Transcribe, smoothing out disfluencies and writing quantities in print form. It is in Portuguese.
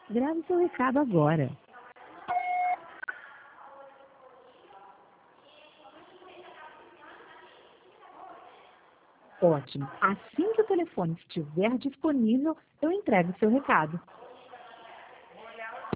Grave seu recado agora. Ótimo. Assim que o telefone estiver disponível, eu entrego o seu recado.